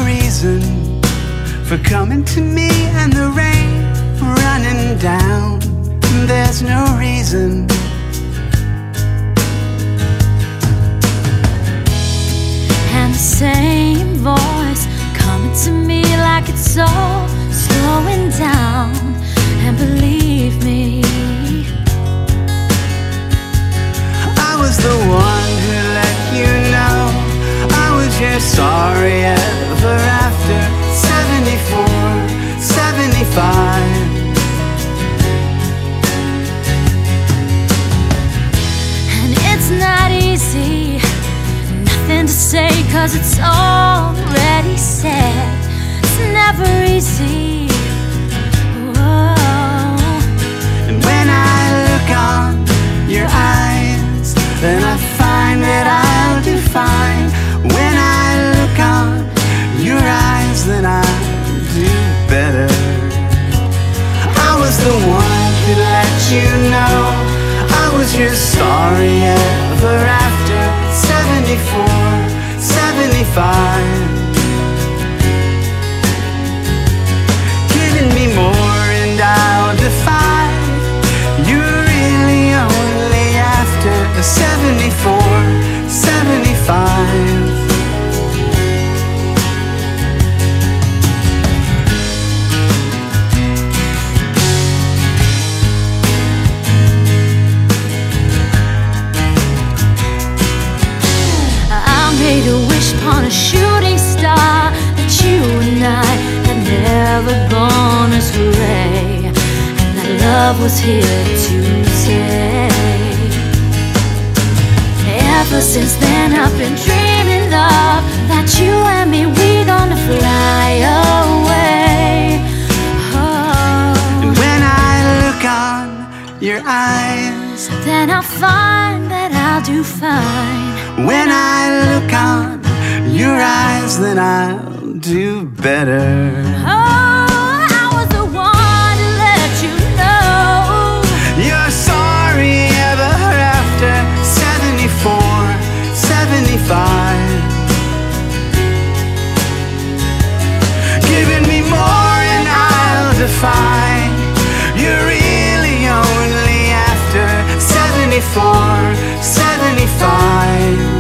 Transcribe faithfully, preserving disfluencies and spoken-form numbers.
reason for coming to me and the rain running down. There's no reason. And the same voice coming to me like it's all slowing down. And believe me, I was the one who let you know I was your sorry ever after. Seventy-four, seventy-five. and it's not easy, nothing to say, cause it's already said. It's never easy. Whoa. And when I look on your eyes, then I find that I'll do fine. When I look on your eyes, then I'll do better. I was the one who let you know I was your sorry ever after. Seventy-four, seventy-five. Giving me more and I'll defy. You're really only after a seventy-four, seventy-five. Made a wish upon a shooting star that you and I had never gone astray, and that love was here to stay. Ever since then I've been dreaming, love, that you and me, we gonna fly away. Oh. And when I look on your eyes, then I'll find that I'll do fine. when I look on your eyes, then I'll do better. Oh, I was the one to let you know You're sorry ever after. Seventy-four, seventy-five. Giving me more and I'll defy. You're really only after. Seventy-four, seventy-five.